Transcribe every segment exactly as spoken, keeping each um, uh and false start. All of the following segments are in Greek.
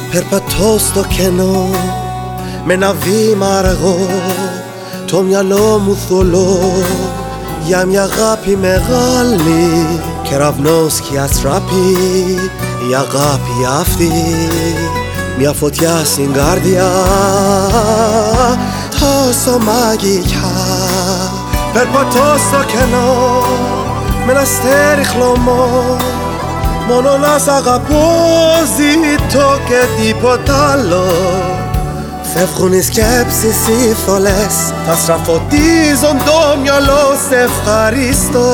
Περπατώ στο κενό με ένα βήμα αργό, το μυαλό μου θολό για μια αγάπη μεγάλη. Κεραυνός σκιάς ράπει η αγάπη αυτή, μια φωτιά στην καρδιά τόσο μαγικά. Περπατώ στο κενό με ένα αστέρι χλωμό, μόνο να σ' αγαπώ ζητώ και τίποτα άλλο. Φεύγουν οι σκέψεις οι θολές, θα στραφωτίζουν το μυαλό, σε ευχαριστώ.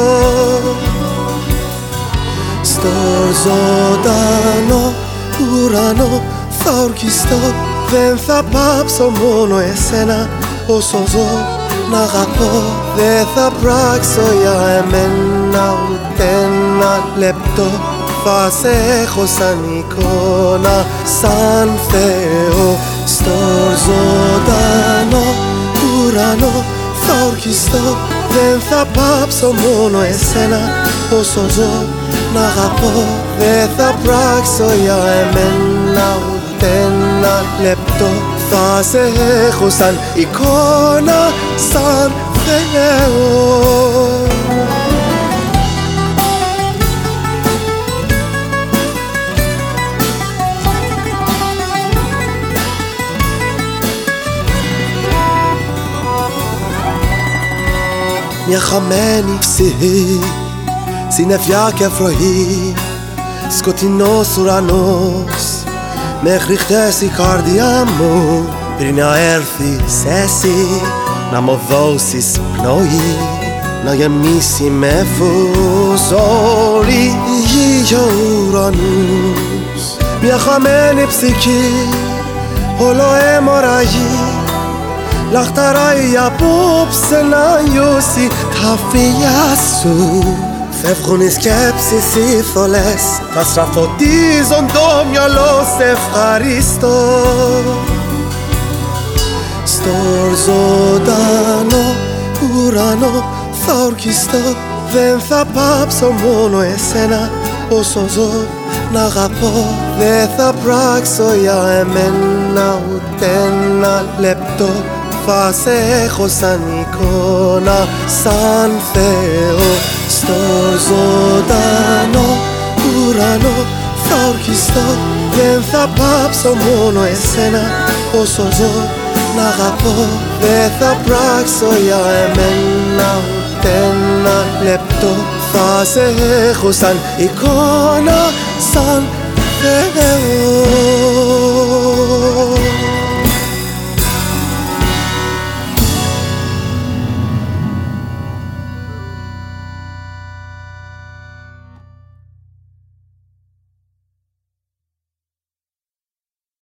Στο ζωντανό ουρανό θα ορκιστώ, δεν θα πάψω μόνο εσένα όσο ζω να αγαπώ. Δεν θα πράξω για εμένα ούτε ένα λεπτό, θα σε έχω σαν εικόνα, σαν Θεό. Στο ζωντανό ουρανό θα ορκιστώ, δεν θα πάψω μόνο εσένα όσο ζω να αγαπώ. Δεν θα πράξω για εμένα ούτε ένα λεπτό, θα σε έχω σαν εικόνα, σαν Θεό. Μια χαμένη ψυχή, συννεφιά και βροχή, σκοτεινός ουρανός, μέχρι χτες η καρδιά μου πριν να έρθεις εσύ να μου δώσεις πνοή, να γεμίσει με φως όλη η γη και ο ουρανός. Μια χαμένη ψυχή, όλο αιμορραγεί, λαχταράει απόψε να νιώσει τα φιλιά σου. Φεύγουν οι σκέψεις οι θολές, θα στραφωτίζουν το μυαλό, σε ευχαριστώ. Στο ζωντανό ουρανό θα ορκιστώ, δεν θα πάψω μόνο εσένα όσο ζω να αγαπώ. Δεν θα πράξω για εμένα ούτε ένα λεπτό, θα σε έχω σαν εικόνα, σαν Θεό. Στο ζωντανό ουρανό θα ορκιστώ, δεν θα πάψω μόνο εσένα όσο ζω να αγαπώ. Δεν θα πράξω για εμένα ούτε ένα λεπτό, θα σε έχω σαν εικόνα, σαν Θεό.